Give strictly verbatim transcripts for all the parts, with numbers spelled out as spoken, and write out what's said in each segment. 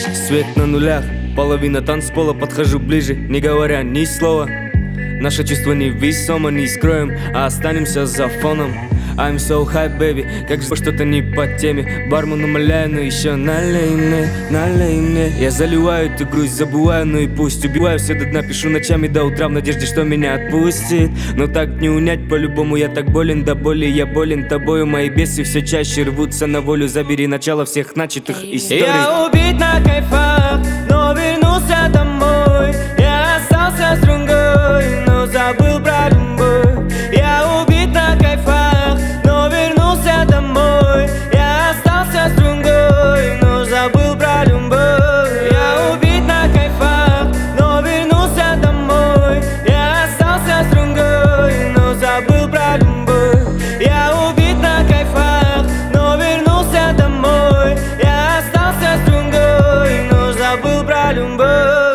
Свет на нулях, половина танцпола, подхожу ближе, не говоря ни слова. Наше чувство невесомо, не скроем, а останемся за фоном. I'm so high, baby, как же что-то не по теме. Бармен умоляю, но еще налей мне, налей мне. Я заливаю эту грусть, забываю, ну и пусть. Убиваю все до дна, пишу ночами до утра в надежде, что меня отпустит. Но так не унять по-любому, я так болен до боли. Я болен тобою, мои бесы все чаще рвутся на волю. Забери начало всех начатых историй. Я убит на кайфах, но вернулся домой. Я остался с другой, но забыл про любовь. Я убит на кайфах, но вернулся домой. Я остался с другой, но забыл про любовь. Я убит на кайфах, но вернулся домой. Я остался с другой, но забыл про любовь. Я убит на кайфах, но вернулся домой. Я остался с другой, но забыл про любовь.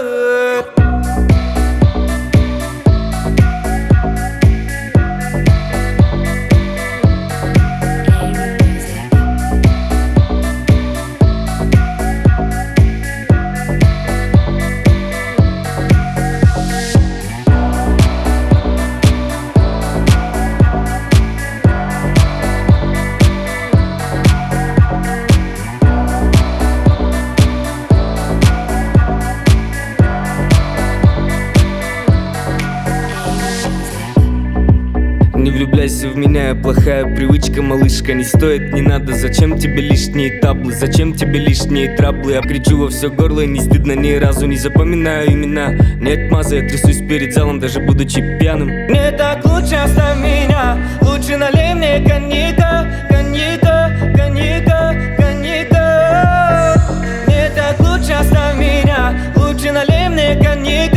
Не влюбляйся в меня, плохая привычка, малышка. Не стоит, не надо, зачем тебе лишние таблы? Зачем тебе лишние траблы? Я кричу во все горло и не стыдно ни разу. Не запоминаю имена, нет маза. Я трясусь перед залом, даже будучи пьяным. Мне так лучше, оставь меня. Лучше налей мне коньяка, коньяка, коньяка, коньяка. Мне так лучше, оставь меня. Лучше налей мне коньяка.